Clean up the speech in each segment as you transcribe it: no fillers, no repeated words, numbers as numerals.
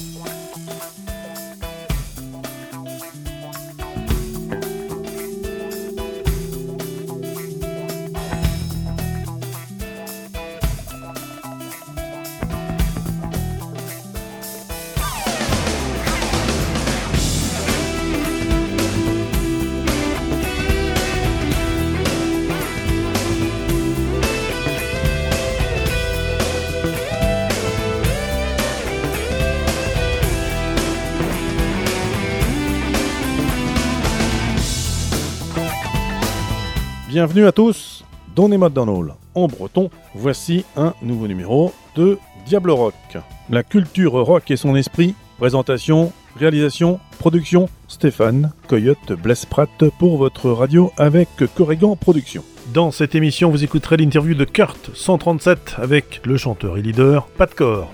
Bienvenue à tous dans les modes d'Arnold. En breton, voici un nouveau numéro de Diable Rock. La culture rock et son esprit. Présentation, réalisation, production, Stéphane Coyote Blesprat pour votre radio avec Corrigan Productions. Dans cette émission, vous écouterez l'interview de Kurt 137 avec le chanteur et leader Pat Core.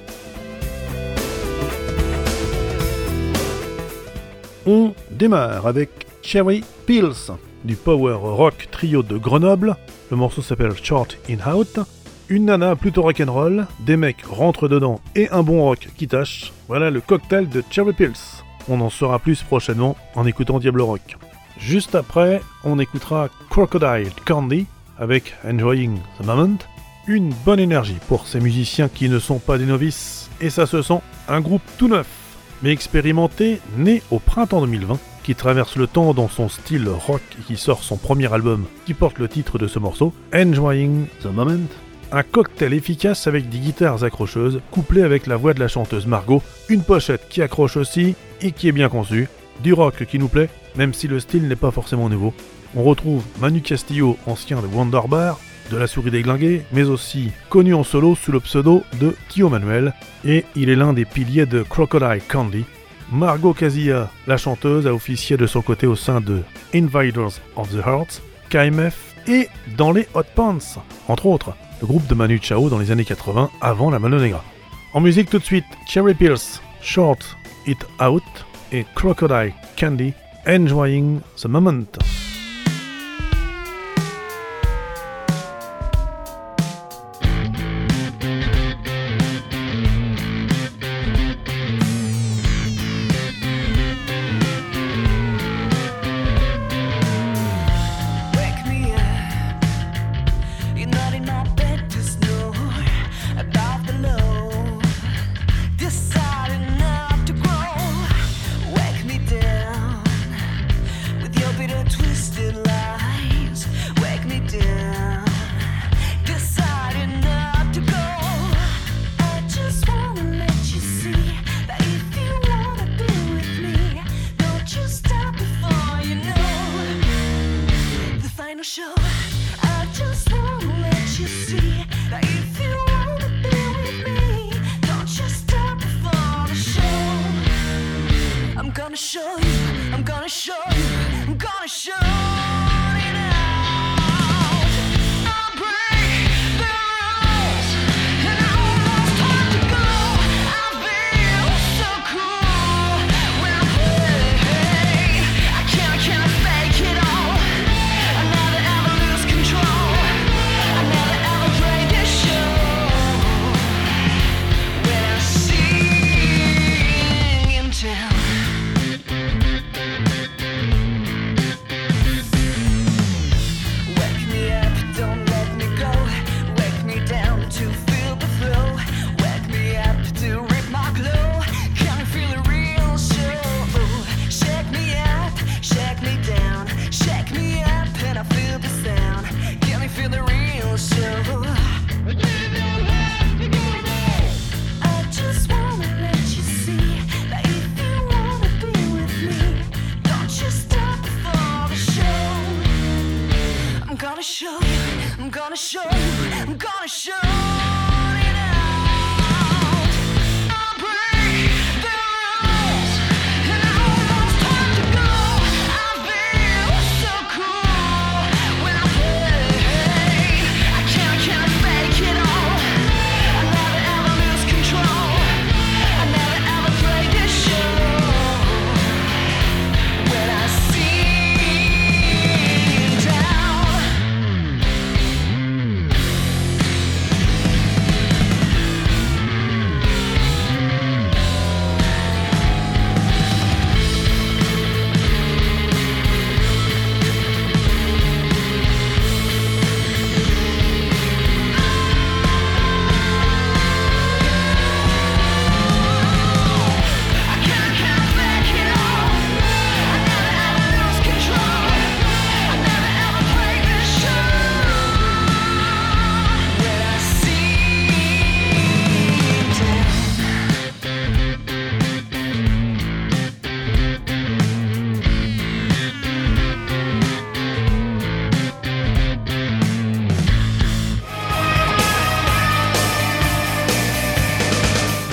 On démarre avec Cherry Pills du power rock trio de Grenoble. Le morceau s'appelle Short in Out. Une nana plutôt rock'n'roll, des mecs rentrent dedans et un bon rock qui tâche. Voilà le cocktail de Cherry Pills. On en saura plus prochainement en écoutant Diable Rock. Juste après, on écoutera Crocodile Candy avec Enjoying the Moment. Une bonne énergie pour ces musiciens qui ne sont pas des novices. Et ça se sent, un groupe tout neuf, mais expérimenté, né au printemps 2020, qui traverse le temps dans son style rock et qui sort son premier album qui porte le titre de ce morceau, Enjoying the Moment. Un cocktail efficace avec des guitares accrocheuses, couplé avec la voix de la chanteuse Margot, une pochette qui accroche aussi et qui est bien conçue, du rock qui nous plaît, même si le style n'est pas forcément nouveau. On retrouve Manu Castillo, ancien de Wonderbar, de La Souris Déglinguée, mais aussi connu en solo sous le pseudo de Kyo Manuel, et il est l'un des piliers de Crocodile Candy. Margot Casilla, la chanteuse, a officié de son côté au sein de Invaders of the Hearts, KMF et dans les Hot Pants, entre autres, le groupe de Manu Chao dans les années 80 avant la Mano Negra. En musique tout de suite, Cherry Pills, Short It Out et Crocodile Candy, Enjoying the Moment.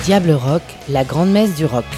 Diable Rock, la grande messe du rock.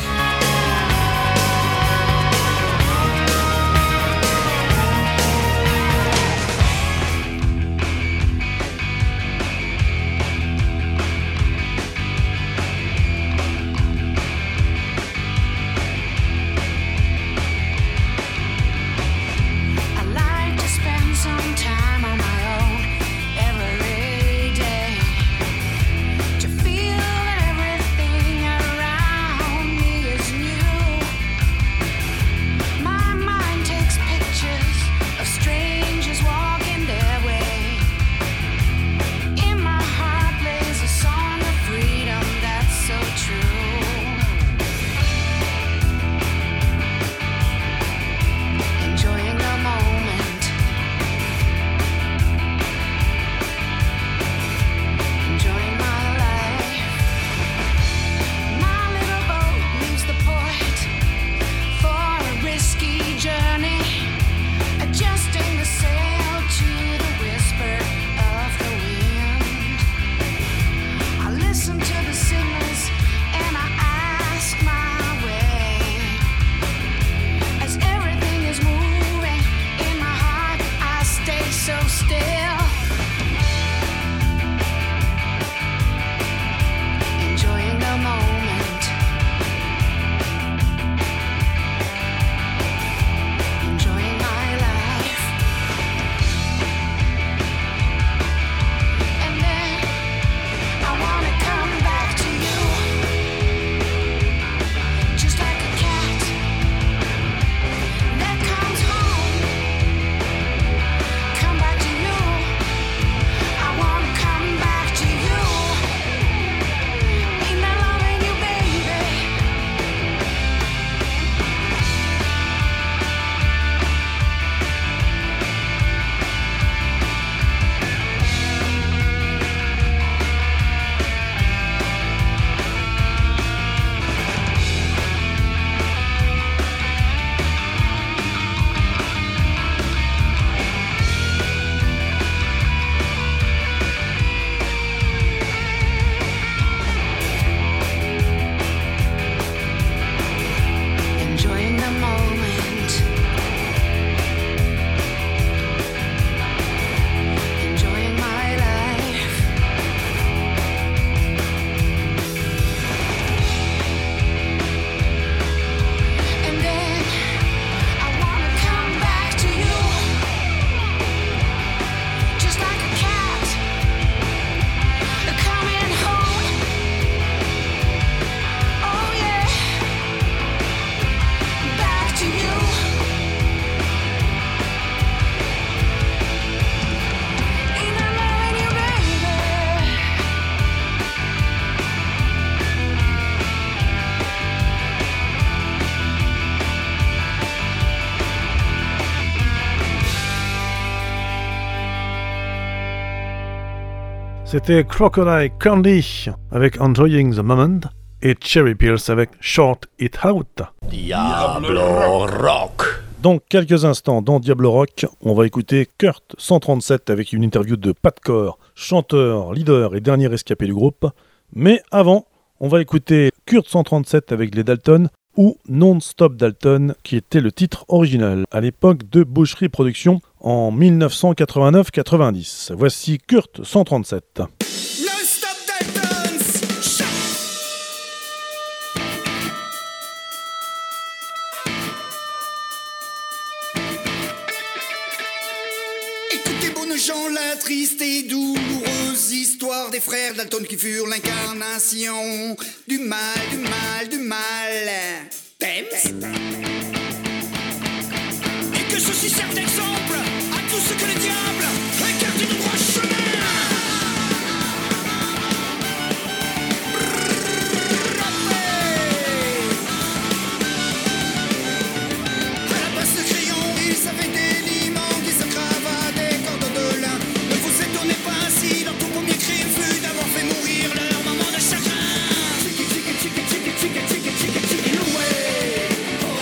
C'était Crocodile Candy avec Enjoying the Moment et Cherry Pierce avec Short It Out. Diablo Rock. Dans quelques instants, dans Diablo Rock, on va écouter Kurt 137 avec une interview de Pat Core, chanteur, leader et dernier rescapé du groupe. Mais avant, on va écouter Kurt 137 avec les Dalton ou Non-Stop Dalton, qui était le titre original à l'époque de Boucherie Productions en 1989-90. Voici Kurt 137. Gens, la triste et douloureuse histoire des frères Dalton qui furent l'incarnation du mal, du mal, du mal. T'aimes? Et que ceci serve d'exemple à tous ceux que le diable écarte du droit chemin. À la passe de crayon, ils savaient des limons qui se cravataient cordons de lin. Ne vous étonnez pas si leur tout premier crime fut d'avoir fait mourir leur maman de chagrin. Chicken, chicken, chicken, chicken, chicken, chicken, chicken, chicken away. Oh,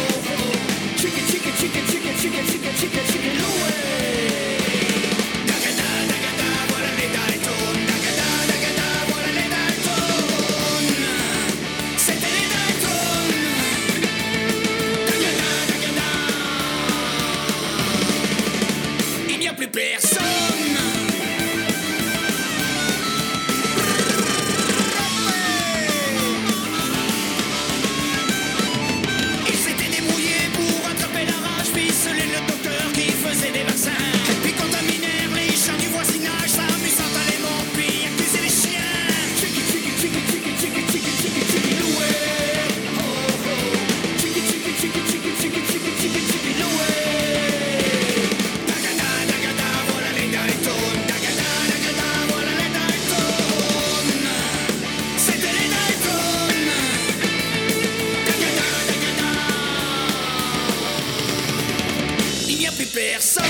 personne.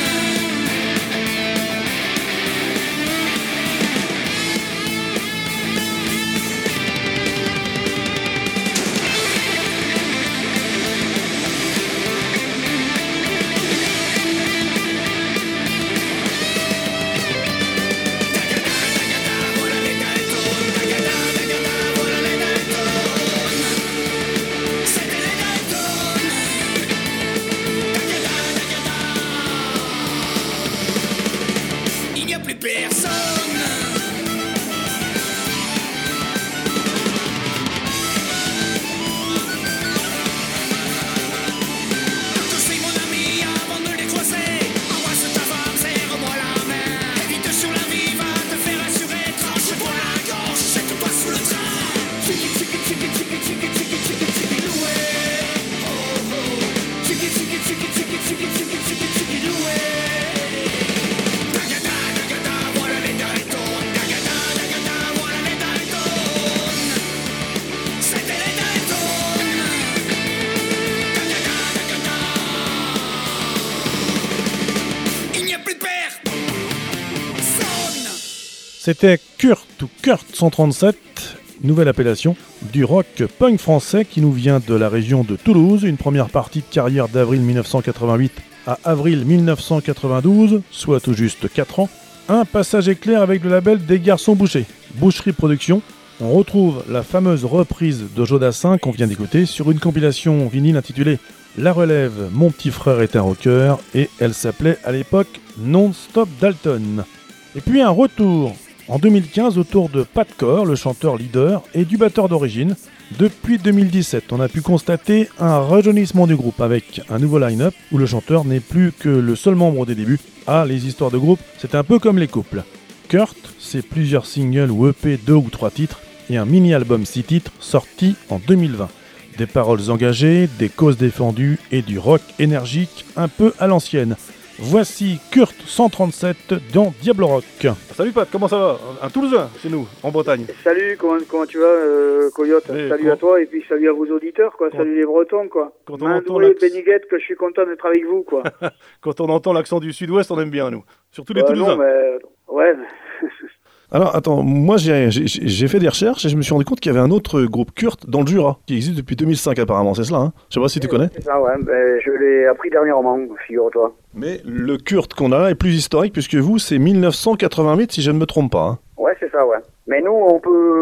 C'était Kurt ou Kurt 137, nouvelle appellation, du rock punk français qui nous vient de la région de Toulouse, une première partie de carrière d'avril 1988 à avril 1992, soit tout juste 4 ans. Un passage éclair avec le label des Garçons Bouchers, Boucherie Productions. On retrouve la fameuse reprise de Jodassin qu'on vient d'écouter sur une compilation vinyle intitulée La Relève, mon petit frère est un rocker, et elle s'appelait à l'époque Non-Stop Dalton. Et puis un retour en 2015 autour de Pat Core, le chanteur leader et du batteur d'origine. Depuis 2017, on a pu constater un rajeunissement du groupe avec un nouveau line-up où le chanteur n'est plus que le seul membre des débuts. Ah, les histoires de groupe, c'est un peu comme les couples. Kurt, c'est plusieurs singles ou EP 2 ou 3 titres et un mini-album 6 titres sorti en 2020. Des paroles engagées, des causes défendues et du rock énergique un peu à l'ancienne. Voici Kurt 137 dans Diable Rock. Salut Pat, comment ça va? Un Toulousain chez nous, en Bretagne. Salut, comment tu vas, Coyote? Salut à toi et puis salut à vos auditeurs, quoi. Salut les Bretons, quoi. Quand on entend Beniguette, que je suis content d'être avec vous, quoi. Quand on entend l'accent du sud-ouest, on aime bien, nous. Surtout les Toulousains. Non, mais... Ouais. Alors, attends, moi j'ai fait des recherches et je me suis rendu compte qu'il y avait un autre groupe Kurt dans le Jura, qui existe depuis 2005 apparemment, c'est cela, hein? Je sais pas si tu connais. C'est ça, ouais, je l'ai appris dernièrement, figure-toi. Mais le Kurt qu'on a là est plus historique puisque vous, c'est 1988 si je ne me trompe pas, hein? Ouais, c'est ça, ouais. Mais nous, on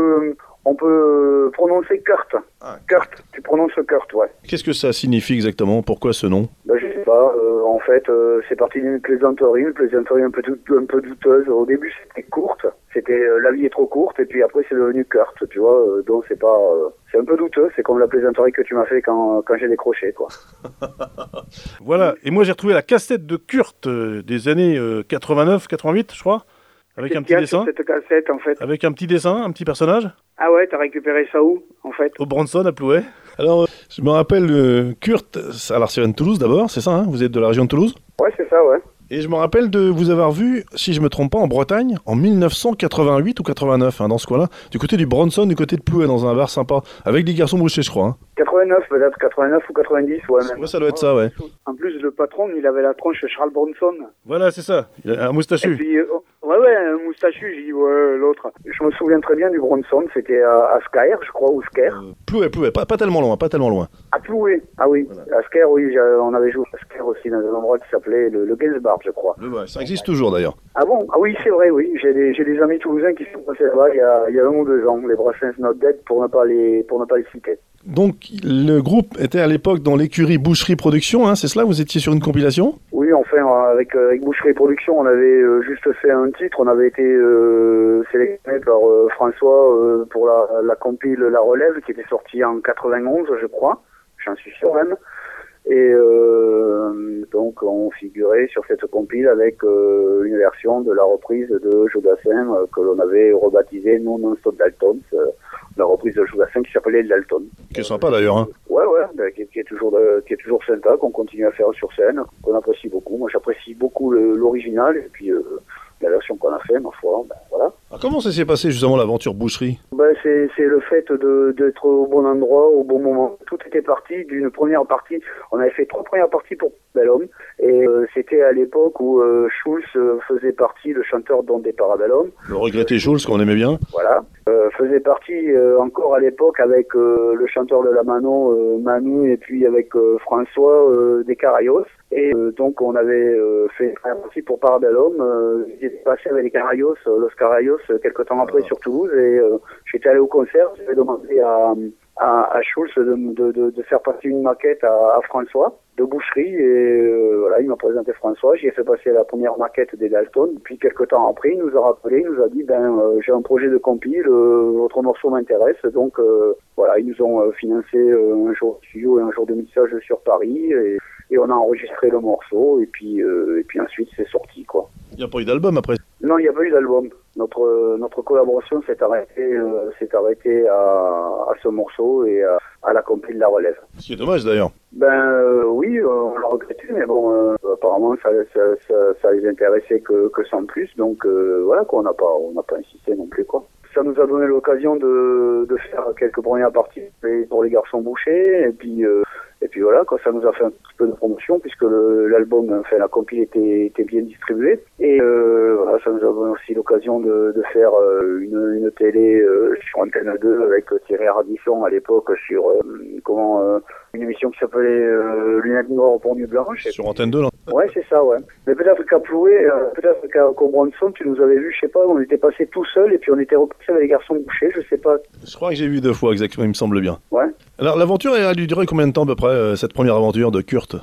peut prononcer Kurt. Ah. Kurt, tu prononces Kurt, ouais. Qu'est-ce que ça signifie exactement? Pourquoi ce nom? Je sais pas, en fait, c'est parti d'une plaisanterie, un peu douteuse. Au début, c'était courte, la vie est trop courte, et puis après, c'est devenu Kurt, tu vois, donc c'est pas... c'est un peu douteux, c'est comme la plaisanterie que tu m'as fait quand j'ai décroché, quoi. Voilà, et moi j'ai retrouvé la cassette de Kurt des années 89-88, je crois. Avec un petit dessin. Cette cassette, en fait. Avec un petit dessin, un petit personnage. Ah ouais, t'as récupéré ça où, en fait? Au Branson, à Plouet. Alors, je me rappelle, Kurt, alors c'est de Toulouse d'abord, c'est ça, hein? Vous êtes de la région de Toulouse? Ouais, c'est ça, ouais. Et je me rappelle de vous avoir vu, si je me trompe pas, en Bretagne, en 1988 ou 89, hein, dans ce coin-là, du côté du Branson, du côté de Plouet, dans un bar sympa, avec des garçons bouchés, je crois. Hein. 89 peut-être, 89 ou 90, ouais. Même. Ouais, ça doit être ça, ouais. En plus, le patron, il avait la tronche Charles Bronson. Voilà, c'est ça, il a un moustachu. Et puis, ouais, un moustachu, j'ai dit, ouais, l'autre. Je me souviens très bien du Bronson, c'était à Sker, je crois, ou Sker. Plouet, pas tellement loin, pas tellement loin. À Plouet, ah oui. Voilà. À Sker, oui, on avait joué à Sker aussi, dans un endroit qui s'appelait le Gainsbar, je crois. Ouais, ça existe toujours, d'ailleurs. Ah bon? Ah oui, c'est vrai, oui. J'ai des amis toulousains qui sont passés là-bas il y a 1 ou 2 ans, les Brassens Not Dead, pour ne pas les citer. Donc, le groupe était à l'époque dans l'écurie Boucherie Productions, hein, c'est cela? Vous étiez sur une compilation? Oui, enfin, avec Boucherie Productions, on avait juste fait un titre. On avait été sélectionné par François pour la compile La Relève, qui était sortie en 91, je crois. J'en suis sûr même. Et donc, on figurait sur cette compile avec une version de la reprise de Jodassin que l'on avait rebaptisée Non-Stop Dalton. La reprise de Jodassin qui s'appelait Dalton. Qui est sympa d'ailleurs, hein. Ouais, qui est toujours sympa, qu'on continue à faire sur scène, qu'on apprécie beaucoup. Moi, j'apprécie beaucoup l'original et puis la version qu'on a fait, ma foi, ben voilà. Alors, comment ça s'est passé justement l'aventure boucherie? C'est le fait d'être au bon endroit, au bon moment. Tout était parti d'une première partie. On avait fait 3 premières parties pour Parabellum. Et c'était à l'époque où Schulz faisait partie, le chanteur des Parabellum. Le regretté Schulz, qu'on aimait bien. Voilà. Faisait partie encore à l'époque avec le chanteur de la Manon, Manu, et puis avec François des Carayos. Et donc on avait fait une première partie pour Parabellum. J'étais passé avec les Carayos, Los Carayos, quelques temps après sur Toulouse. Et j'étais allé au concert. J'avais demandé à Schulz de faire passer une maquette à François de boucherie, et voilà, il m'a présenté François, j'y ai fait passer la première maquette des Dalton, puis quelques temps après il nous a rappelé, il nous a dit j'ai un projet de compil, votre morceau m'intéresse, donc voilà, ils nous ont financé un jour de studio et un jour de mixage sur Paris, et on a enregistré le morceau, et puis ensuite c'est sorti, quoi. Il n'y a pas eu d'album après? Non, il n'y a pas eu d'album. Notre collaboration s'est arrêtée à ce morceau et à la compil de la relève. Ce qui est dommage d'ailleurs. Oui, on l'a regretté, mais bon, apparemment ça les intéressait que sans plus, donc voilà quoi, on n'a pas insisté non plus, quoi. Ça nous a donné l'occasion de faire quelques premières parties pour les garçons bouchés, et puis voilà, quoi, ça nous a fait un petit peu de promotion puisque l'album, enfin la compil était bien distribuée, et voilà, ça nous a donné aussi l'occasion de faire une télé sur Antenne 2 avec Thierry Radisson à l'époque sur une émission qui s'appelait Lunettes Noires au Pont du Blanche. Sur Antenne 2 là. Ouais, c'est ça, ouais. Mais peut-être qu'à Ploué, peut-être qu'au Bronson, tu nous avais vu, je sais pas, on était passé tout seul et puis on était repassé avec les garçons bouchés, je sais pas. Je crois que j'ai vu 2 fois exactement, il me semble bien. Ouais. Alors l'aventure elle a dû durer combien de temps à peu près, cette première aventure de Kurt?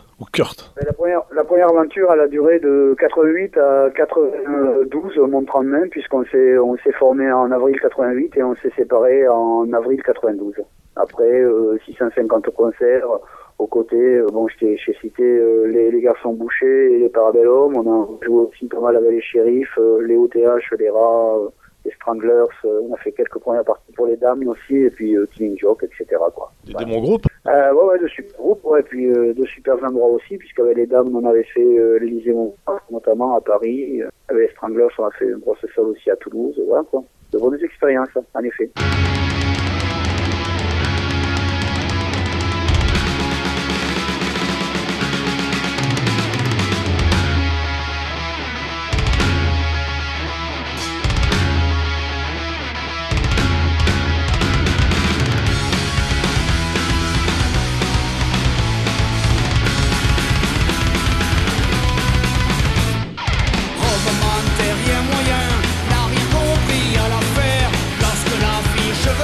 La première aventure, elle a duré de 88 à 92, montre en main, puisqu'on s'est formé en avril 88 et on s'est séparé en avril 92. Après 650 concerts aux côtés, j'ai cité les garçons bouchés et les Parabellum, on a joué aussi pas mal avec les shérifs, les OTH, les rats, les Stranglers, on a fait quelques premières parties pour les dames aussi, et puis Killing Joke, etc. quoi. Des démons groupes? Ouais, de super groupes, ouais, et puis de super endroits aussi, puisqu'avec les dames, on avait fait l'Élysée Montmartre, notamment à Paris, avec les Stranglers, on a fait une grosse salle aussi à Toulouse, voilà quoi. De bonnes expériences, en effet. Roman, rien moyen, n'a rien compris à l'affaire. Lorsque l'affiche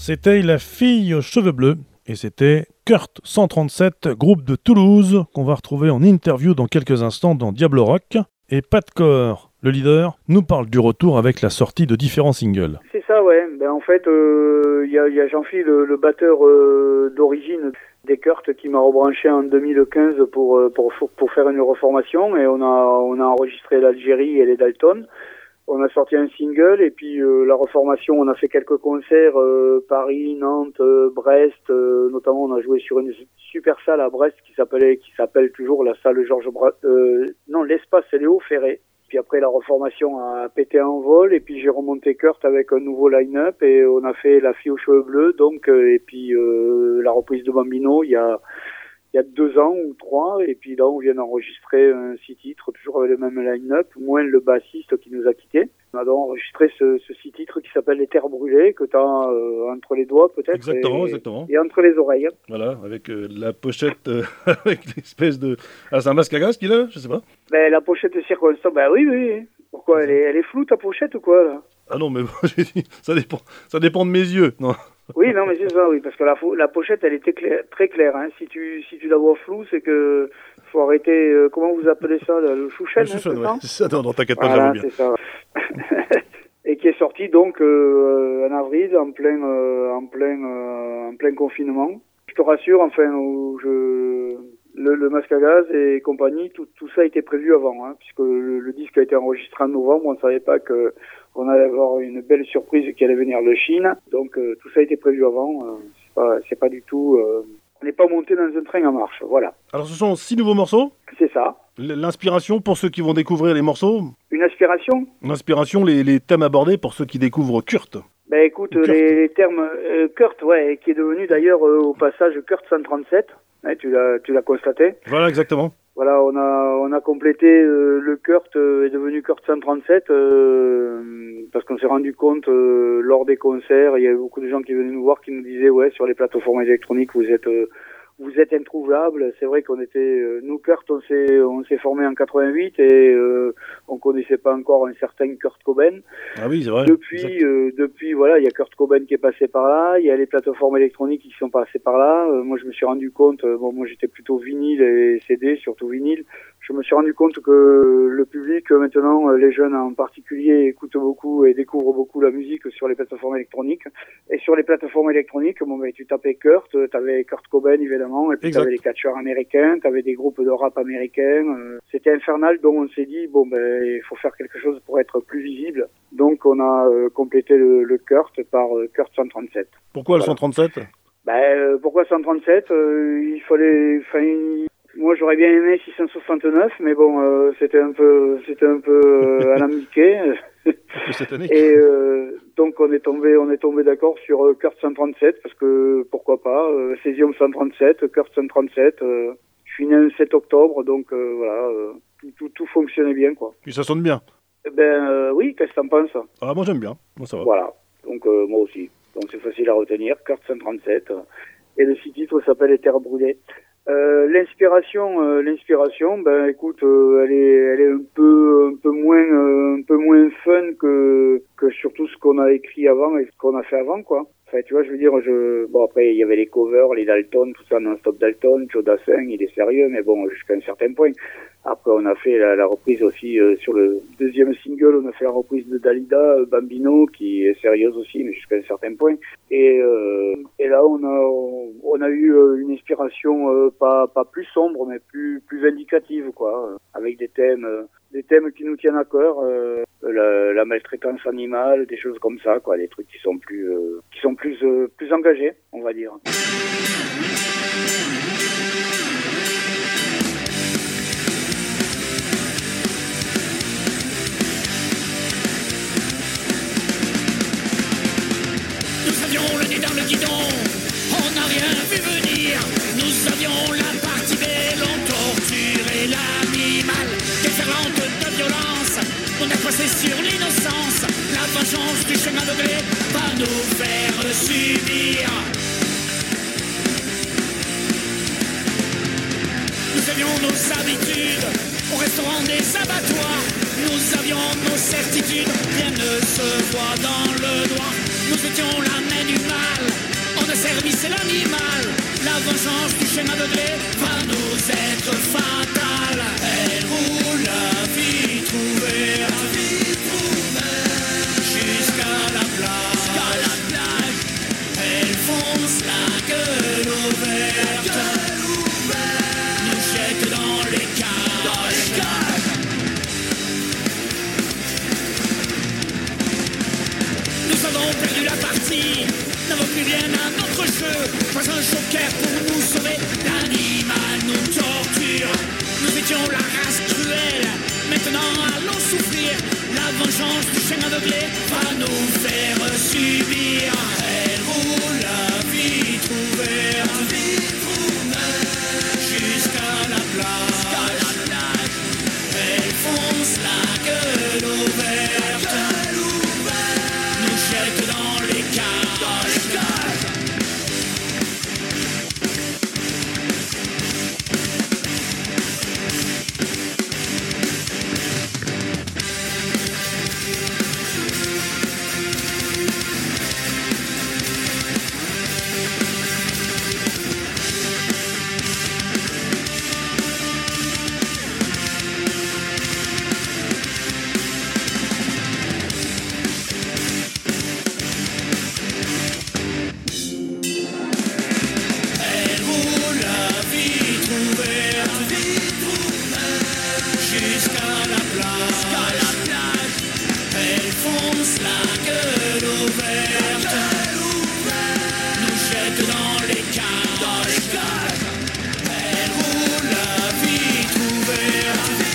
C'était La fille aux cheveux bleus et c'était Kurt 137, groupe de Toulouse, qu'on va retrouver en interview dans quelques instants dans Diablo Rock. Et Pat Core, le leader, nous parle du retour avec la sortie de différents singles. C'est ça, ouais. Ben, en fait, y a Jean-Philippe, le batteur d'origine des Kurt, qui m'a rebranché en 2015 pour faire une reformation, et on a enregistré l'Algérie et les Dalton. On a sorti un single, et puis la reformation, on a fait quelques concerts, Paris, Nantes, Brest, notamment on a joué sur une super salle à Brest qui s'appelle toujours la salle l'espace Léo Ferré. Puis après, la reformation a pété en vol, et puis j'ai remonté Kurt avec un nouveau line-up, et on a fait La fille aux cheveux bleus, donc, et puis la reprise de Bambino il y a 2 ans ou 3, et puis là on vient d'enregistrer 6 titres, toujours avec le même line-up, moins le bassiste qui nous a quittés. On a donc enregistré ce 6 titres qui s'appelle Les Terres Brûlées, que tu as entre les doigts peut-être. Exactement. Et entre les oreilles. Voilà, avec la pochette, avec l'espèce de... Ah, c'est un masque à gaz qu'il a, je sais pas. Ben, la pochette circonstante, ben oui. Pourquoi, elle est floue ta pochette ou quoi là? Ah non, mais j'ai dit, ça dépend de mes yeux. Non. Oui, non, mais c'est ça, oui, parce que la pochette, elle était très claire. Hein. Si tu la vois floue, c'est que faut arrêter. Comment vous appelez ça, le chouchen? Le chouchen, ouais. C'est ça. Non, t'inquiète pas, voilà, j'avoue bien. C'est ça. Et qui est sorti donc en avril, en plein confinement. Je te rassure, enfin, le masque à gaz et compagnie, tout ça a été prévu avant, hein, puisque le disque a été enregistré en novembre. On ne savait pas qu'on allait avoir une belle surprise qui allait venir de Chine. Donc tout ça a été prévu avant. C'est pas du tout. On n'est pas monté dans un train en marche. Voilà. Alors ce sont 6 nouveaux morceaux. C'est ça. L'inspiration pour ceux qui vont découvrir les morceaux. Une inspiration. L'inspiration, les thèmes abordés pour ceux qui découvrent Kurt. Ben écoute, les termes Kurt, ouais, qui est devenu d'ailleurs au passage Kurt 137. Ouais, tu l'as constaté. Voilà, exactement. Voilà, on a complété le Kurt est devenu Kurt 137 parce qu'on s'est rendu compte lors des concerts, il y avait beaucoup de gens qui venaient nous voir qui nous disaient ouais, sur les plateformes électroniques vous êtes introuvables. C'est vrai qu'on était nous Kurt, on s'est formé en 88 et on connaissait pas encore un certain Kurt Cobain. Ah oui, c'est vrai. Depuis voilà, il y a Kurt Cobain qui est passé par là, il y a les plateformes électroniques qui sont passées par là. Moi je me suis rendu compte moi j'étais plutôt vinyle et CD, surtout vinyle. Je me suis rendu compte que le public maintenant, les jeunes en particulier, écoutent beaucoup et découvrent beaucoup la musique sur les plateformes électroniques. Et sur les plateformes électroniques, tu tapais Kurt, t'avais Kurt Cobain évidemment, et puis t'avais les catcheurs américains, t'avais des groupes de rap américains. C'était infernal, donc on s'est dit il faut faire quelque chose pour être plus visible. Donc on a complété le Kurt par Kurt 137. Pourquoi le 137 ? Pourquoi 137 Il fallait... Moi, j'aurais bien aimé 669, mais bon, c'était un peu alambiqué. Et donc, on est tombé d'accord sur Kurt 137, parce que, pourquoi pas, Césium 137, Kurt 137, je suis né le 7 octobre, donc voilà, tout fonctionnait bien, quoi. Puis ça sonne bien. Oui, qu'est-ce que t'en penses ? Ah, moi j'aime bien, moi ça va. Voilà, donc moi aussi. Donc c'est facile à retenir, Kurt 137, et le 6 titres s'appelle Les Terres Brûlées. L'inspiration, écoute, elle est un peu moins fun que surtout ce qu'on a écrit avant et ce qu'on a fait avant, quoi. Enfin, tu vois, je veux dire, après, il y avait les covers, les Dalton, tout ça, non-stop Dalton, Joe Dassin, il est sérieux, mais bon, jusqu'à un certain point. Après, on a fait la reprise aussi, sur le deuxième single, on a fait la reprise de Dalida, Bambino, qui est sérieuse aussi, mais jusqu'à un certain point. Et là, on a eu une inspiration, pas plus sombre, mais plus vindicative, quoi, avec des thèmes qui nous tiennent à cœur, la maltraitance animale, des choses comme ça, quoi, des trucs qui sont plus engagés, on va dire. Nous avions le nez dans le guidon, on n'a rien vu venir. Nous avions la partie belle, on torturait l'animal. Déferlante de violence, on a passé sur l'innocence. La vengeance du chemin aveuglé va nous faire subir. Nous avions nos habitudes, au restaurant des abattoirs. Nous avions nos certitudes, rien ne se voit dans le noir. Nous étions la main du mal, on a servi c'est l'animal. La vengeance du chien aveuglé va nous être fatale. Elle roule la vie trouvée, jusqu'à la plage. Elle fonce la gueule ouverte, nous jette dans les cages. Nous avons perdu la partie, n'avons plus rien à notre jeu. Pas un joker pour nous sauver, l'animal nous torture. Nous étions la race cruelle, maintenant allons souffrir. La vengeance du chien aveuglé va nous faire subir. Elle roule la vie trouvée, jusqu'à la plage. Elle fonce la gueule ouverte, nous jette dans les cages. Elle roule la vie trouvée, jusqu'à la plage. Elle fonce la gueule ouverte, nous jette dans les cages. Elle roule la vie trouvée,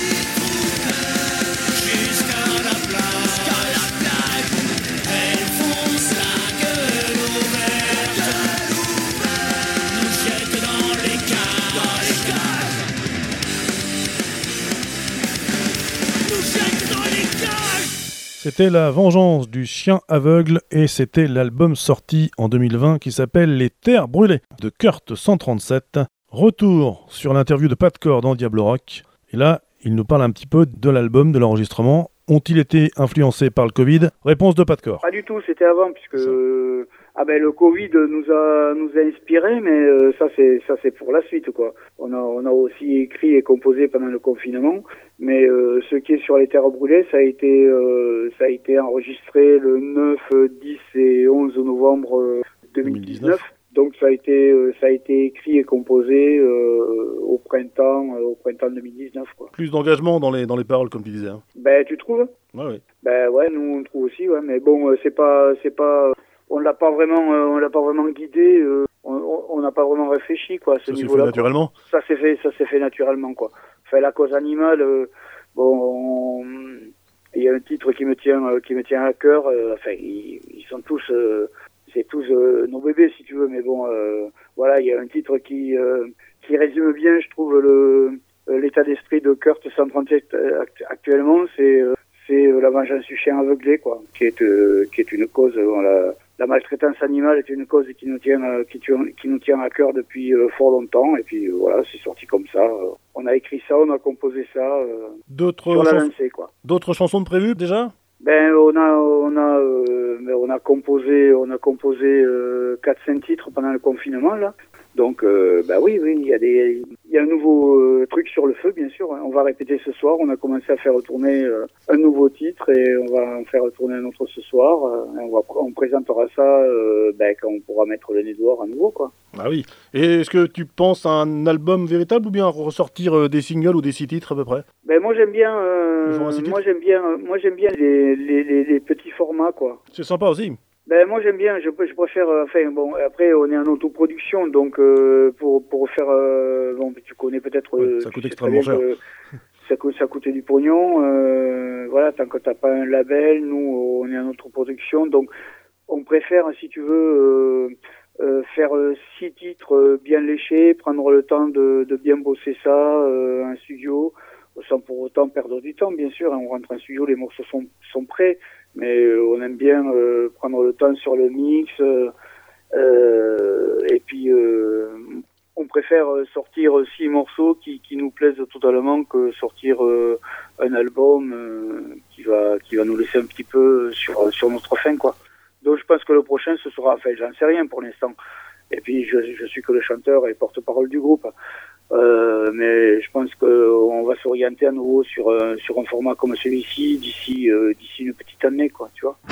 jusqu'à la plage. Elle fonce la gueule ouverte, nous jette dans les cages. Nous jette dans les cages. C'était La Vengeance du chien aveugle et c'était l'album sorti en 2020 qui s'appelle Les Terres Brûlées de Kurt 137. Retour sur l'interview de Pat Cord dans Diablo Rock. Et là, il nous parle un petit peu de l'album, de l'enregistrement. Ont-ils été influencés par le Covid? Réponse de Pat Cord. Pas du tout, c'était avant, puisque le Covid nous a inspiré, mais ça c'est pour la suite, quoi. On a aussi écrit et composé pendant le confinement, mais ce qui est sur Les Terres Brûlées, ça a été enregistré le 9, 10 et 11 novembre 2019. Donc ça a été écrit et composé au printemps 2019, quoi. Plus d'engagement dans les paroles, comme tu disais. Hein. Ben tu trouves? Ouais. Ben ouais, nous on trouve aussi, ouais. Mais bon, c'est pas, on l'a pas vraiment guidé. On n'a pas vraiment réfléchi, quoi. À ce Ça s'est niveau-là, fait naturellement. Ça s'est fait naturellement, quoi. Enfin, la cause animale, il y a un titre qui me tient à cœur. Enfin, ils sont tous. C'est tous nos bébés, si tu veux, mais bon, voilà, il y a un titre qui résume bien, je trouve, l'état d'esprit de Kurt 137 actuellement, c'est la vengeance du chien aveuglé, quoi, qui est une cause, la maltraitance animale est une cause qui nous tient à cœur depuis fort longtemps, et puis voilà, c'est sorti comme ça. On a écrit ça, on a composé ça, sur la lancée, quoi. D'autres chansons de prévues déjà? Ben on a composé 4-5 titres pendant le confinement là. Donc oui, il y a un nouveau truc sur le feu, bien sûr. Hein. On va répéter ce soir. On a commencé à faire tourner un nouveau titre et on va en faire tourner un autre ce soir. On présentera ça quand on pourra mettre le nez dehors à nouveau, quoi. Ah oui. Et est-ce que tu penses à un album véritable ou bien ressortir des singles ou des 6 titres à peu près? Ben moi j'aime bien les petits formats, quoi. C'est sympa aussi. Ben moi j'aime bien, je préfère, après on est en autoproduction, donc pour faire, tu connais peut-être, ça coûte extrêmement cher. Ça coûtait du pognon, voilà, tant que t'as pas un label, nous on est en autoproduction, donc on préfère, si tu veux, faire 6 titres bien léchés, prendre le temps de bien bosser ça en studio, sans pour autant perdre du temps, bien sûr. On rentre en studio, les morceaux sont prêts, mais on aime bien prendre le temps sur le mix, et puis on préfère sortir 6 morceaux qui nous plaisent totalement que sortir un album qui va nous laisser un petit peu sur notre fin, quoi. Donc je pense que le prochain, ce sera, enfin j'en sais rien pour l'instant. Et puis je suis que le chanteur et porte-parole du groupe. Mais je pense qu'on va s'orienter à nouveau sur un format comme celui-ci d'ici une petite année, quoi, tu vois.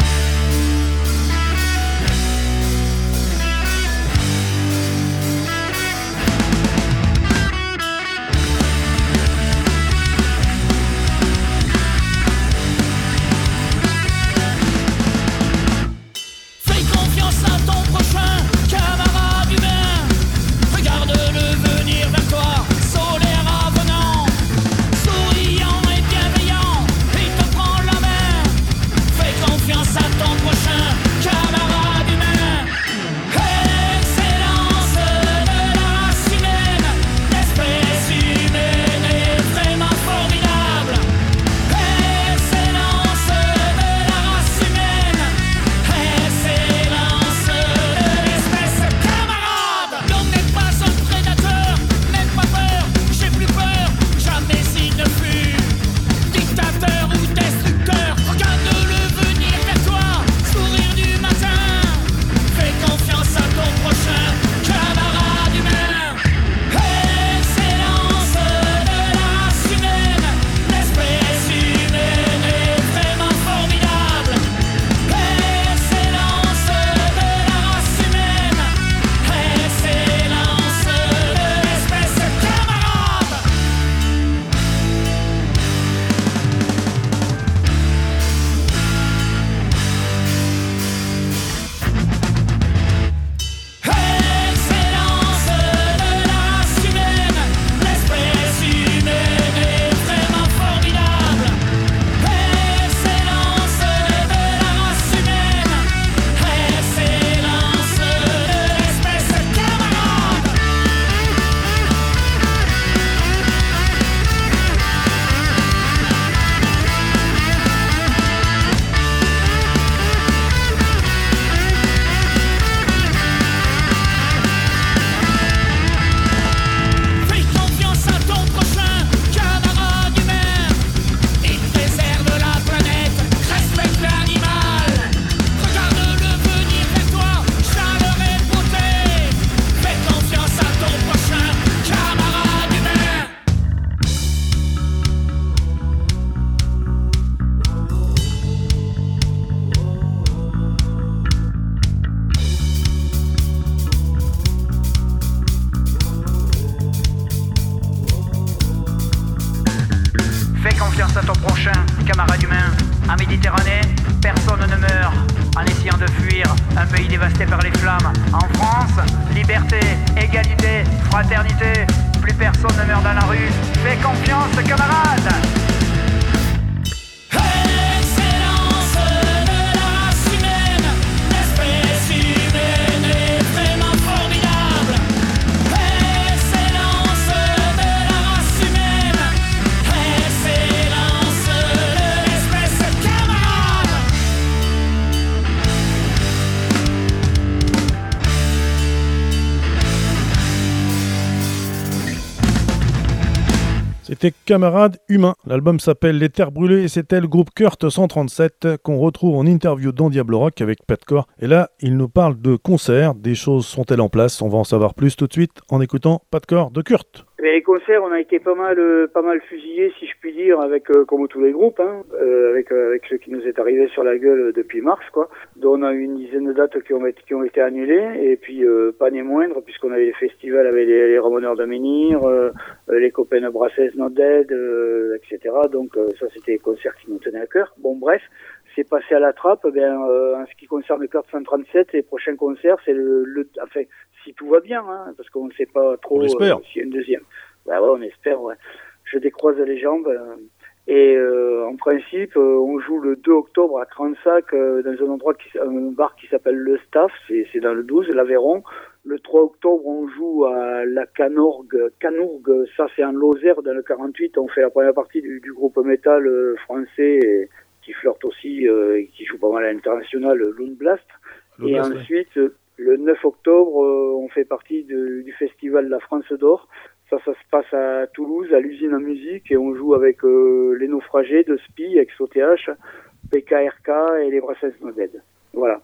confiance à ton prochain, camarade humain. En Méditerranée, personne ne meurt en essayant de fuir un pays dévasté par les flammes. En France, liberté, égalité, fraternité. Plus personne ne meurt dans la rue. Fais confiance, camarade. C'était Camarades Humains. L'album s'appelle Les Terres Brûlées et c'était le groupe Kurt 137 qu'on retrouve en interview dans Diablo Rock avec Patcore. Et là, il nous parle de concerts. Des choses sont-elles en place? On va en savoir plus tout de suite en écoutant Patcore de Kurt. Les concerts, on a été pas mal fusillés, si je puis dire, avec comme tous les groupes, avec ce qui nous est arrivé sur la gueule depuis mars, quoi. Donc on a eu une dizaine de dates qui ont été annulées, et puis pas des moindres, puisqu'on avait les festivals avec les Ramoneurs de Menhir, les copains de Brassens Not Dead, etc. Donc ça, c'était des concerts qui nous tenaient à cœur. Bon, bref, c'est passé à la trappe. En ce qui concerne le Kurt 137, les prochains concerts, c'est enfin, si tout va bien, parce qu'on ne sait pas trop s'il y a une deuxième. Bah ouais, on espère, ouais. Je décroise les jambes. En principe, on joue le 2 octobre à Cransac, dans un bar qui s'appelle Le Staff, c'est dans le 12, l'Aveyron. Le 3 octobre, on joue à la Canourgue, ça c'est en Lozère, dans le 48. On fait la première partie du groupe métal français qui flirte aussi, et qui joue pas mal à l'international, Lune Blast. Et ensuite, le 9 octobre, on fait partie du festival de la France d'Or. Ça se passe à Toulouse, à l'usine à musique, et on joue avec les Naufragés de SPI, avec SOTH, PKRK et les Brassens Not Dead. Voilà.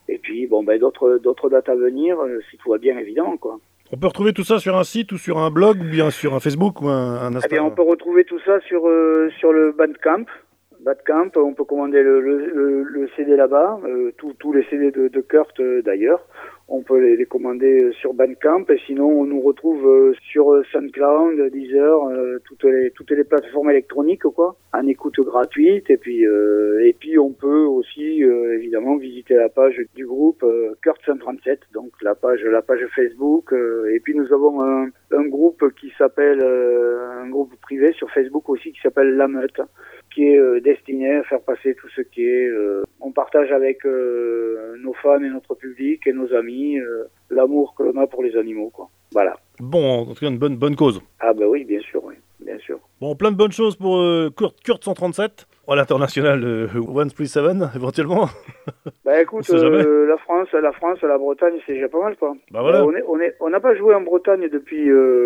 Et puis, d'autres dates à venir, si tout va bien, évidemment, quoi. On peut retrouver tout ça sur un site ou sur un blog ou bien sur un Facebook ou un Instagram? Eh bien, on peut retrouver tout ça sur le Bandcamp. Bandcamp, on peut commander le CD là-bas, tous les CD de Kurt d'ailleurs. On peut les commander sur Bandcamp, et sinon on nous retrouve sur SoundCloud, Deezer, toutes les plateformes électroniques, quoi, en écoute gratuite. Et puis on peut aussi évidemment visiter la page du groupe Kurt 137, donc la page Facebook. Et puis nous avons un groupe qui s'appelle un groupe privé sur Facebook aussi qui s'appelle La Meute, qui est destiné à faire passer tout ce qui est... on partage avec nos fans et notre public et nos amis l'amour que l'on a pour les animaux, quoi. Voilà. Bon, en tout cas, une bonne cause. Ah bah oui, bien sûr, oui. Bien sûr. Bon, plein de bonnes choses pour Kurt 137. À l'international 137, éventuellement. Bah écoute, la France, la Bretagne, c'est déjà pas mal, quoi. Bah voilà. On n'a pas joué en Bretagne depuis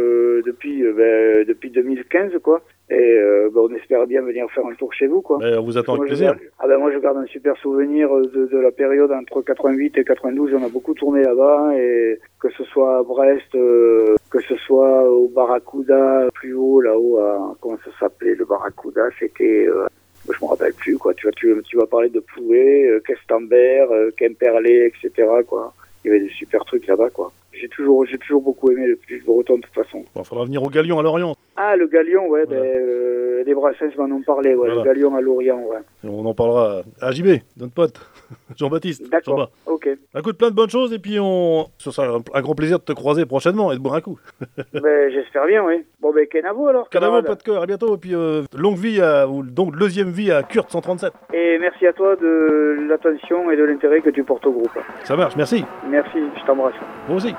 2015, quoi. Et on espère bien venir faire un tour chez vous, quoi. On vous attend avec plaisir. Moi je garde un super souvenir de la période entre 88 et 92. On a beaucoup tourné là-bas, et que ce soit à Brest, que ce soit au Barracuda, plus haut, là-haut, comment ça s'appelait, le Barracuda, c'était... je me rappelle plus, quoi. Tu vas parler de Ploué, Questembert, Quimperlé, etc., quoi. Il y avait des super trucs là-bas, quoi. J'ai toujours beaucoup aimé le public breton, de toute façon. Bon, faudra venir au Galion à Lorient. Ah, le Galion, ouais, les Brassens m'en ont parlé, ouais, voilà. Le Galion à Lorient, ouais. Et on en parlera à JB, notre pote, Jean-Baptiste. D'accord, ok. Écoute, plein de bonnes choses, et puis ce sera un grand plaisir de te croiser prochainement et de boire un coup. J'espère bien, oui. Bon, Kenavo alors. Kenavo, pas de cœur, à bientôt, et puis longue vie, donc deuxième vie à Kurt 137. Et merci à toi de l'attention et de l'intérêt que tu portes au groupe. Ça marche, merci. Merci, je t'embrasse. Moi aussi.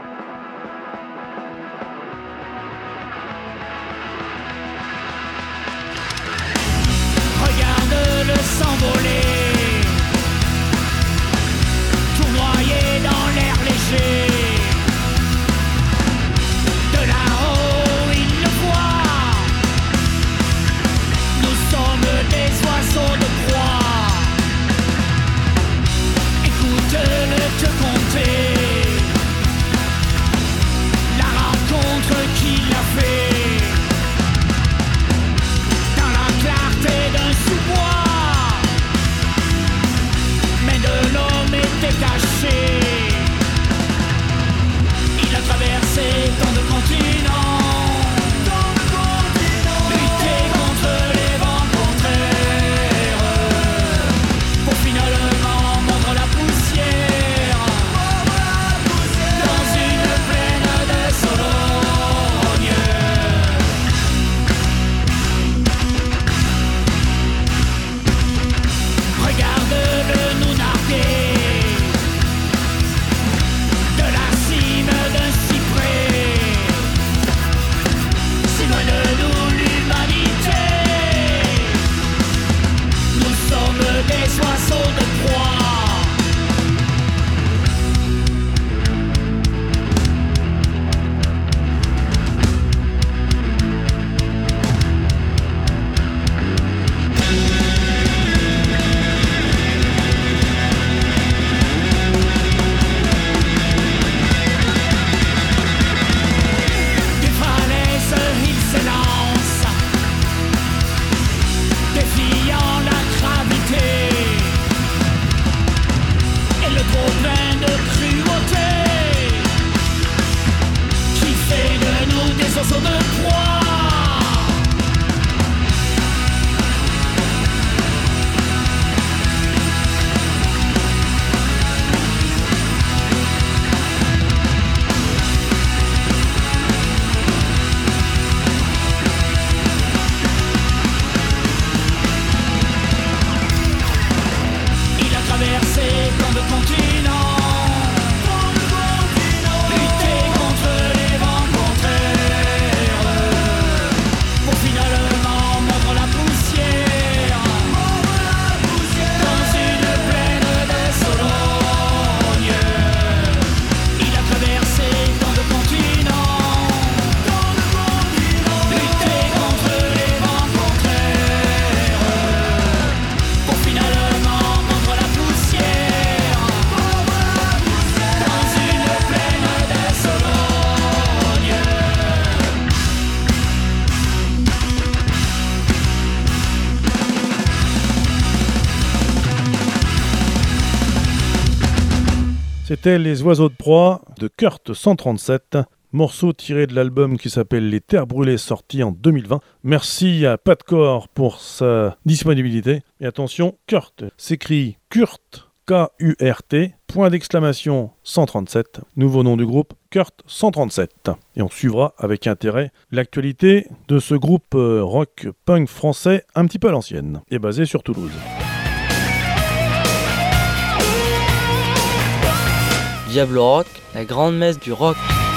Regarde-le s'envoler, tournoyer dans l'air léger. De là-haut, il le voit. Nous sommes des oiseaux de proie. Écoute-le te compter. C'était Les Oiseaux de proie de Kurt 137, morceau tiré de l'album qui s'appelle Les Terres Brûlées, sorti en 2020. Merci à Padcore pour sa disponibilité. Et attention, Kurt s'écrit Kurt, K-U-R-T, point d'exclamation 137, nouveau nom du groupe, Kurt 137. Et on suivra avec intérêt l'actualité de ce groupe rock punk français un petit peu à l'ancienne, et basé sur Toulouse. Diablo Rock, la grande messe du rock.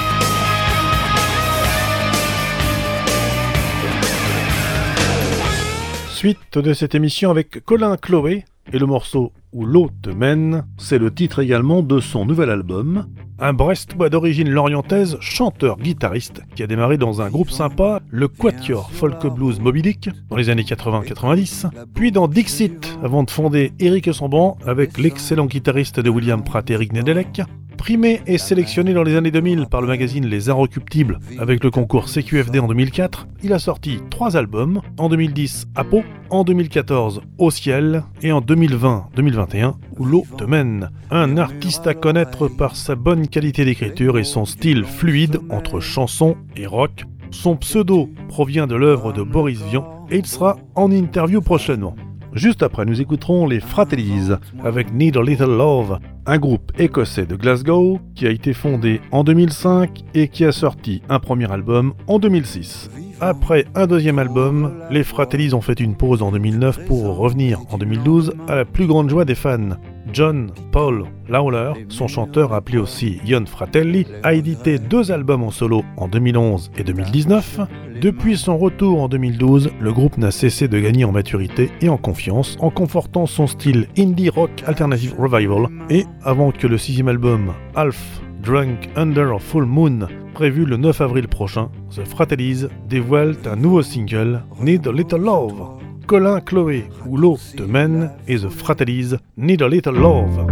Suite de cette émission avec Colin Chloé et le morceau Où l'eau te mène, c'est le titre également de son nouvel album. Un Brestois d'origine lorientaise, chanteur-guitariste, qui a démarré dans un groupe sympa, le Quatuor Folk Blues Moby Dick, dans les années 80-90, puis dans Dixit, avant de fonder Eric et son banc, avec l'excellent guitariste de William Pratt, Eric Nedelec. Primé et sélectionné dans les années 2000 par le magazine Les Inrecuptibles avec le concours CQFD en 2004, il a sorti 3 albums, en 2010 à Pau, en 2014 Au Ciel et en 2020-2021 Où l'eau te mène. Un artiste à connaître par sa bonne qualité d'écriture et son style fluide entre chanson et rock. Son pseudo provient de l'œuvre de Boris Vian et il sera en interview prochainement. Juste après, nous écouterons les Fratellis avec Need a Little Love, un groupe écossais de Glasgow qui a été fondé en 2005 et qui a sorti un premier album en 2006. Après un deuxième album, les Fratellis ont fait une pause en 2009 pour revenir en 2012 à la plus grande joie des fans. John Paul Lawler, son chanteur appelé aussi Ian Fratelli, a édité 2 albums en solo en 2011 et 2019. Depuis son retour en 2012, le groupe n'a cessé de gagner en maturité et en confiance en confortant son style indie rock alternative revival et avant que le 6e album Half Drunk Under a Full Moon, prévu le 9 avril prochain, The Fratellis dévoile un nouveau single, Need a Little Love. Colin Chloé, Où l'eau te mène, et The Fratellis, Need a Little Love.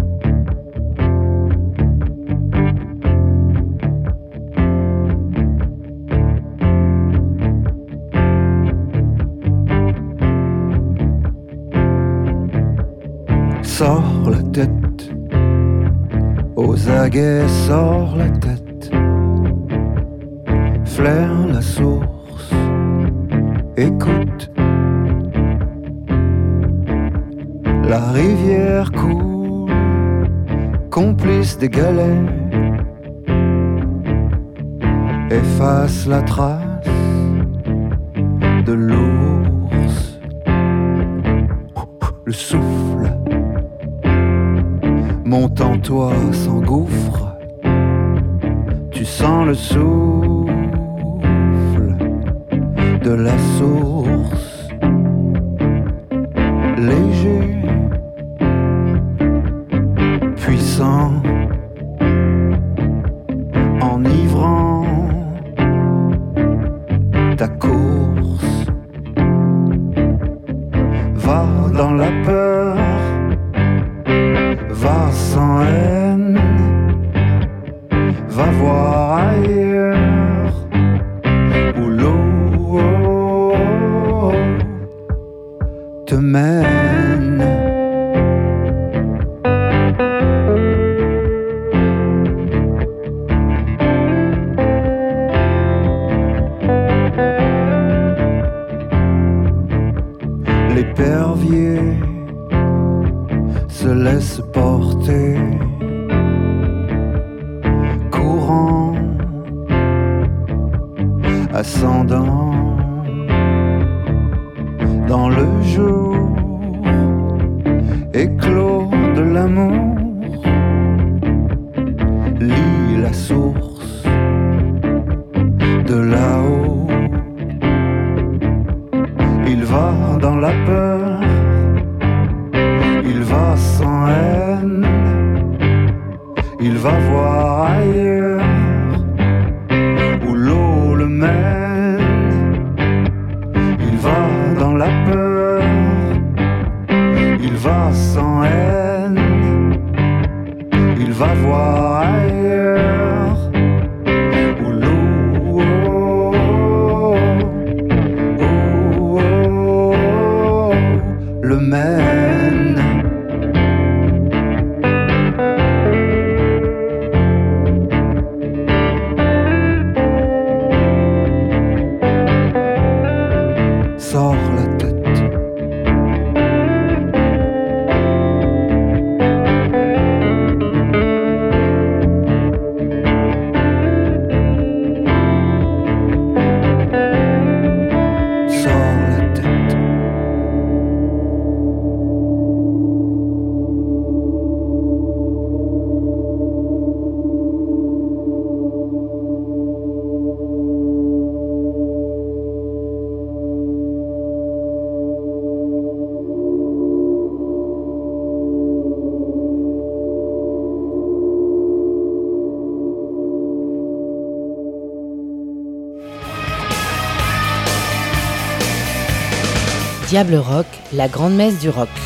Sors la tête, aux aguets sors la tête, flaire la source, écoute. La rivière coule, complice des galets, efface la trace de l'ours. Le souffle monte en toi, s'engouffre. Tu sens le souffle de la source. Léger, puissant, enivrant, ta course va dans la peur, va sans haine, va voir ailleurs où l'eau te mène. L'épervier se laisse porter, courant, ascendant dans le jour, éclos de l'amour, lit la source de là-haut. Il va dans la peur, il va sans haine, il va voir ailleurs où l'eau le mène. Il va dans la peur, il va sans haine, il va voir ailleurs où l'eau le mène. Diable Rock, la grande messe du rock.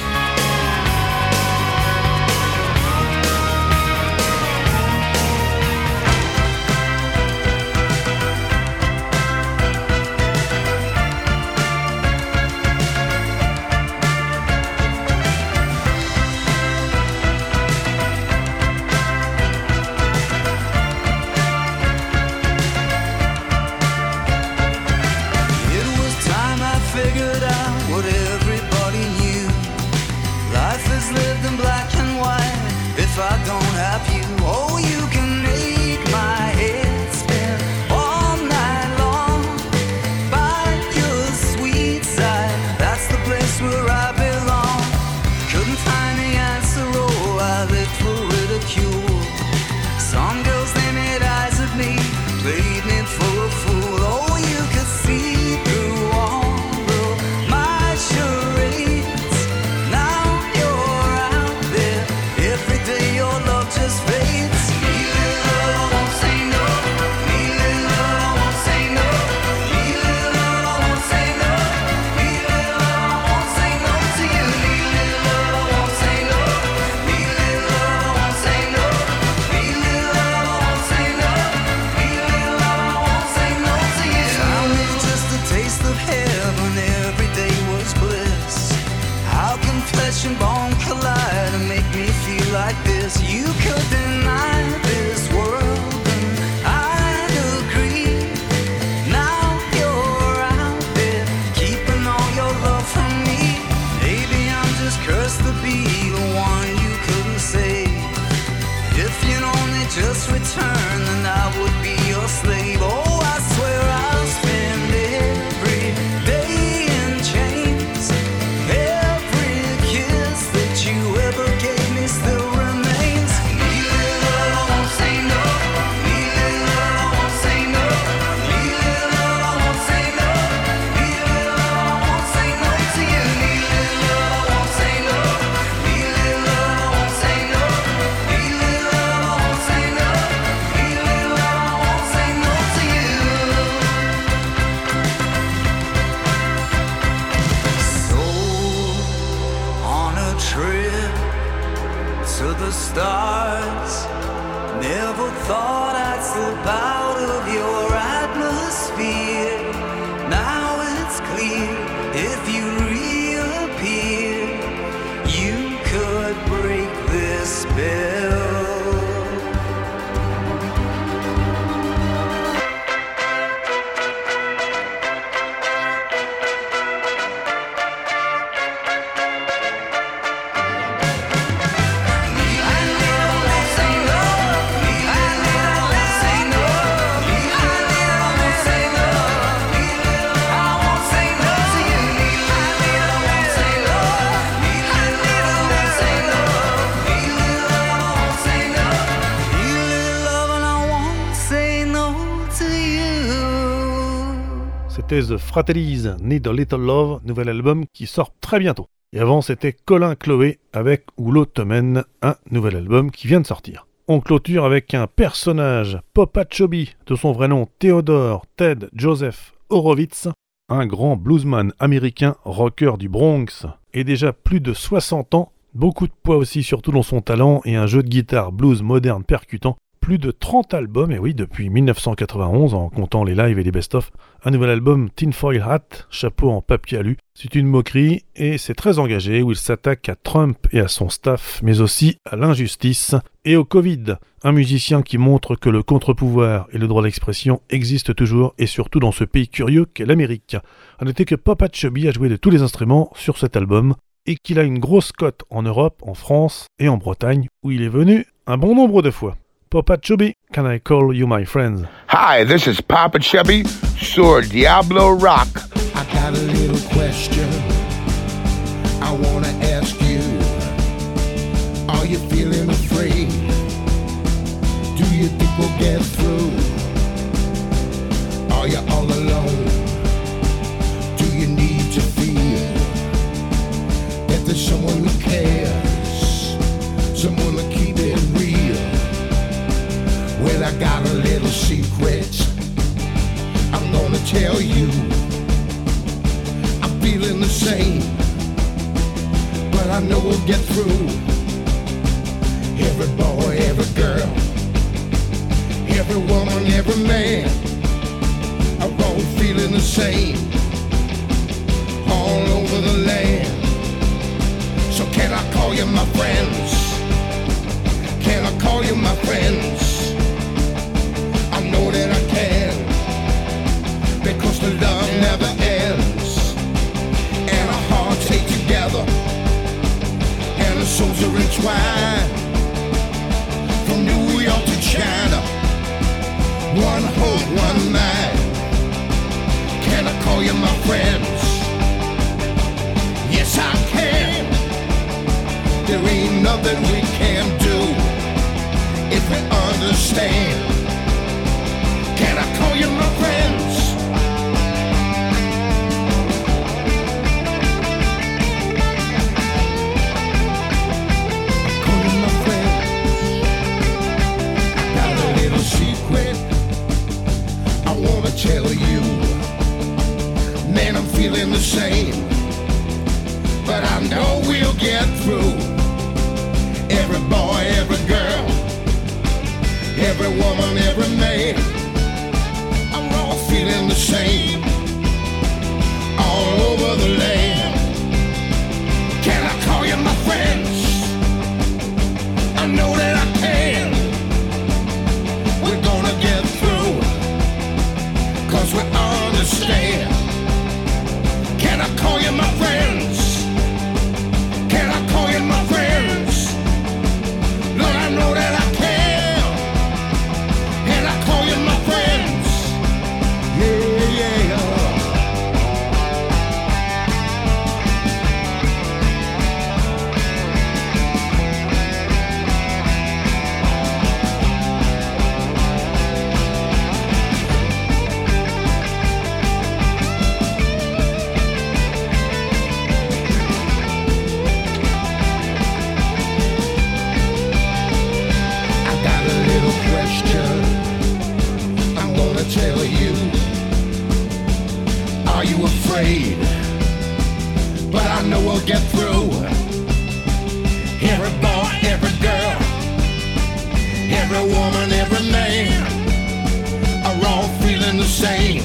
C'était The Fratellis, Need a Little Love, nouvel album qui sort très bientôt. Et avant, c'était Colin Chloé avec Où l'eau te mène, un nouvel album qui vient de sortir. On clôture avec un personnage, Papa Chubby, de son vrai nom Theodore Ted Joseph Horowitz, un grand bluesman américain, rocker du Bronx, et déjà plus de 60 ans, beaucoup de poids aussi surtout dans son talent et un jeu de guitare blues moderne percutant. Plus de 30 albums, et oui, depuis 1991, en comptant les lives et les best-of. Un nouvel album, Tinfoil Hat, chapeau en papier alu. C'est une moquerie et c'est très engagé où il s'attaque à Trump et à son staff, mais aussi à l'injustice et au Covid. Un musicien qui montre que le contre-pouvoir et le droit d'expression existent toujours et surtout dans ce pays curieux qu'est l'Amérique. A noter que Papa Chubby a joué de tous les instruments sur cet album et qu'il a une grosse cote en Europe, en France et en Bretagne où il est venu un bon nombre de fois. Papa Chubby, can I call you my friend? Hi, this is Papa Chubby, sur Diablo Rock. I got a little question I wanna ask you. Are you feeling afraid? Do you think we'll get through? Are you all alone? Do you need to feel that there's someone who cares? Someone to keep it real? Well, I got a little secret I'm gonna tell you. I feeling the same, but I know we'll get through. Every boy, every girl, every woman, every man are all feeling the same all over the land. So can I call you my friends? Can I call you my friends? I know that I can, because the love never ends, and our hearts stay together, and the souls are entwined. From New York to China, one hope, one mind. Can I call you my friends? Yes, I can. There ain't nothing we can't do if we understand. Can I call you my friends? Call you my friends. I got a little secret I wanna tell you. Man, I'm feeling the same, but I know we'll get through. Every boy, every girl, every woman, every man, I'm all feeling the same all over the land. Can I call you my friends? I know that I can. We're gonna get through, 'cause we understand. Can I call you my friends? Can I call you my friends? Lord, I know that I can. And I call you my friends. Yeah, yeah. Tell you, are you afraid? But I know we'll get through. Every boy, every girl, every woman, every man are all feeling the same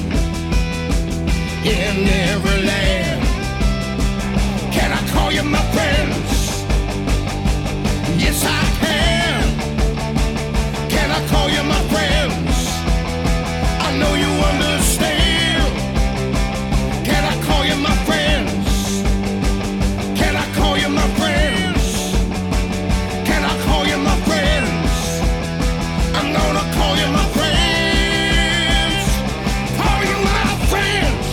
in every land. Can I call you my friends? Yes, I can. Can I call you my friends? I know you understand. Can I call you my friends? Can I call you my friends? Can I call you my friends? I'm gonna call you my friends. Call you my friends.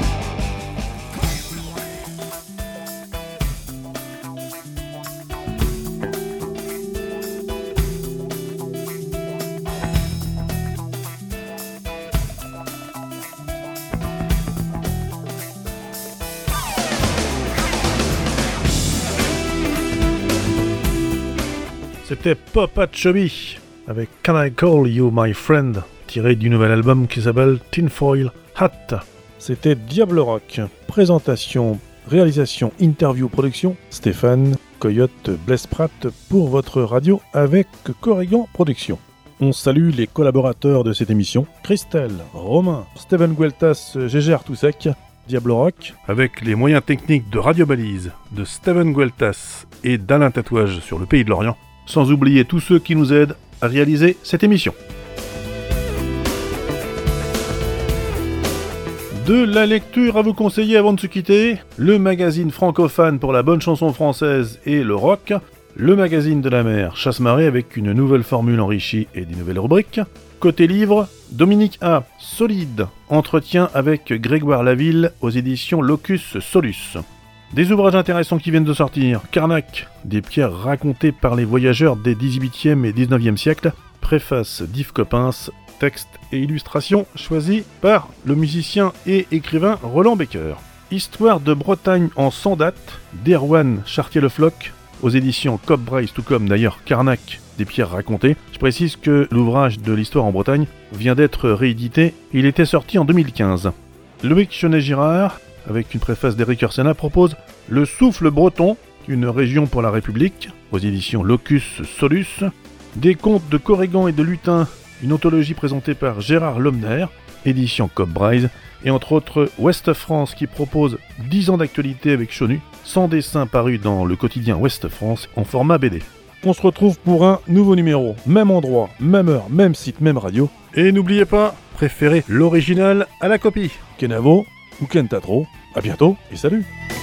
C'était Papa Chubby avec Can I Call You My Friend, tiré du nouvel album qui s'appelle Tinfoil Hat. C'était Diable Rock. Présentation, réalisation, interview, production, Stéphane Coyote Blesprat pour votre radio avec Corrigan Productions. On salue les collaborateurs de cette émission, Christelle, Romain, Steven Gueltas, Gégé Artousek, Diable Rock. Avec les moyens techniques de Radio Balise, de Steven Gueltas et d'Alain Tatouage sur le Pays de l'Orient, sans oublier tous ceux qui nous aident à réaliser cette émission. De la lecture à vous conseiller avant de se quitter, le magazine francophone pour la bonne chanson française et le rock, le magazine de la mer Chasse-Marée avec une nouvelle formule enrichie et des nouvelles rubriques. Côté livre, Dominique A. Solide, entretien avec Grégoire Laville aux éditions Locus Solus. Des ouvrages intéressants qui viennent de sortir, Carnac, des pierres racontées par les voyageurs des 18e et 19e siècles, préface d'Yves Coppens, texte et illustration choisis par le musicien et écrivain Roland Baker. Histoire de Bretagne en 100 dates, d'Erwan Chartier-le-Floc, aux éditions Cop-Brace, tout comme d'ailleurs Carnac, des pierres racontées. Je précise que l'ouvrage de l'histoire en Bretagne vient d'être réédité, il était sorti en 2015. Loïc Chenet-Girard, avec une préface d'Éric Orsena, propose Le Souffle Breton, une région pour la République, aux éditions Locus Solus, des contes de Corrigan et de Lutin, une anthologie présentée par Gérard Lomner, édition Cobb Braise, et entre autres Ouest France qui propose 10 ans d'actualité avec Chonu, 100 dessins parus dans le quotidien Ouest France en format BD. On se retrouve pour un nouveau numéro, même endroit, même heure, même site, même radio. Et n'oubliez pas, préférez l'original à la copie. Kenavo ou Kentatro, à bientôt et salut.